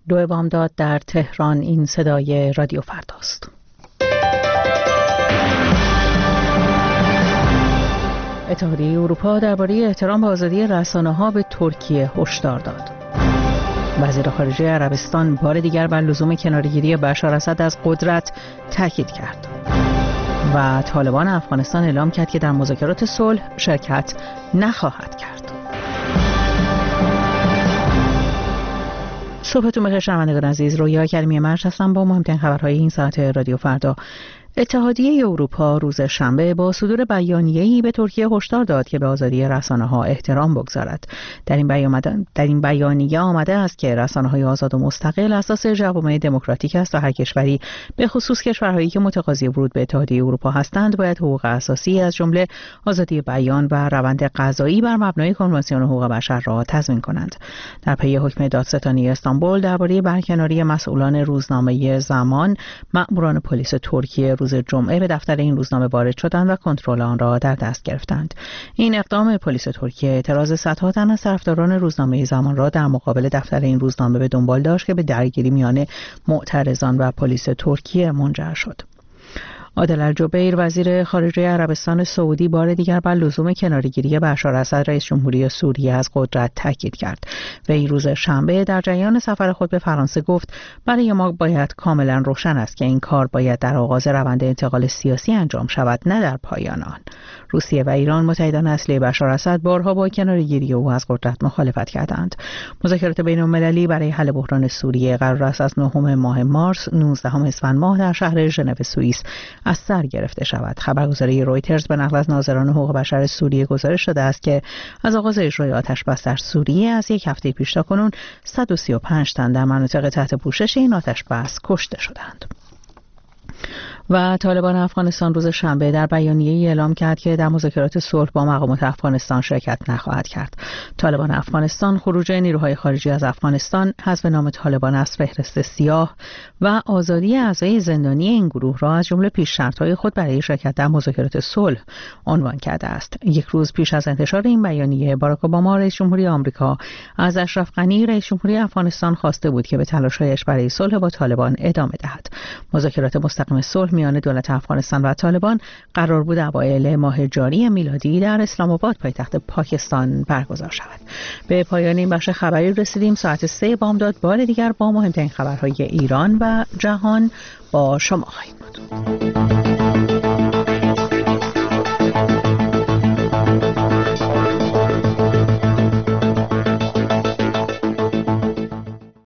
دو بامداد در تهران. این صدای رادیو فرداست. اتحادیه اروپا درباره احترام به آزادی رسانه‌ها به ترکیه هشدار داد. وزیر خارجه عربستان بار دیگر بر لزوم کناره‌گیری بشار اسد از قدرت تاکید کرد. و طالبان افغانستان اعلام کرد که در مذاکرات صلح شرکت نخواهد کرد. صبحتون بخیر شنوندگان عزیز، رویا کریمی مرج هستم با مهمترین خبرهای این ساعت رادیو فردا. اتحادیه اروپا روز شنبه با صدور بیانیه‌ای به ترکیه هشدار داد که به آزادی رسانه‌ها احترام بگذارد. در این بیانیه آمده است که رسانه‌های آزاد و مستقل اساس جوامع دموکراتیک است و هر کشوری به خصوص کشورهایی که متقاضی ورود به اتحادیه اروپا هستند باید حقوق اساسی از جمله آزادی بیان و روند قضایی بر مبنای کنوانسیون حقوق بشر را تضمین کنند. در پی حکم دادستانی استانبول درباره برکناری مسئولان روزنامه زمان، مأموران پلیس ترکیه روز جمعه به دفتر این روزنامه وارد شدند و کنترل آن را در دست گرفتند. این اقدام پلیس ترکیه اعتراض صدها تن از طرفداران روزنامه زمان را در مقابل دفتر این روزنامه به دنبال داشت که به درگیری میان معترضان و پلیس ترکیه منجر شد. عادل الجبیر وزیر خارجه عربستان سعودی بار دیگر بر لزوم کناره‌گیری بشار اسد رئیس جمهوری سوریه از قدرت تاکید کرد. وی روز شنبه در جریان سفر خود به فرانسه گفت برای ما باید کاملا روشن است که این کار باید در آغاز روند انتقال سیاسی انجام شود، نه در پایان آن. روسیه و ایران متحدان اصلی بشار اسد بارها با کناره‌گیری او از قدرت مخالفت کردند. مذاکرات بین‌المللی برای حل بحران سوریه قرار است از 9 ماه مارس 19 اسفند ماه در شهر ژنو سوئیس از سر گرفته شود. خبرگزاری رویترز به نقل از ناظران حقوق بشر سوریه گزارش داده است که از آغاز اجرای آتش‌بس در سوریه از یک هفته پیش تا کنون 135 تن در مناطق تحت پوشش این آتش‌بس کشته شدند. و طالبان افغانستان روز شنبه در بیانیه‌ای اعلام کرد که در مذاکرات صلح با مقامات افغانستان شرکت نخواهد کرد. طالبان افغانستان خروج نیروهای خارجی از افغانستان، حذف نام طالبان از فهرست سیاه و آزادی اعضای زندانی این گروه را از جمله پیش شرط‌های خود برای شرکت در مذاکرات صلح عنوان کرده است. یک روز پیش از انتشار این بیانیه، باراک اوباما رئیس جمهوری آمریکا از اشرف غنی رئیس جمهوری افغانستان خواسته بود که به تلاش‌هایش برای صلح با طالبان ادامه دهد. مذاکرات مستقیم صلح میان دولت افغانستان و طالبان قرار بود اوایل ماه جاری میلادی در اسلام آباد پایتخت پاکستان برگزار شود. به پایان این بخش خبری رسیدیم. ساعت 3 بامداد بار دیگر با مهمترین خبرهای ایران و جهان با شما خواهیم بود.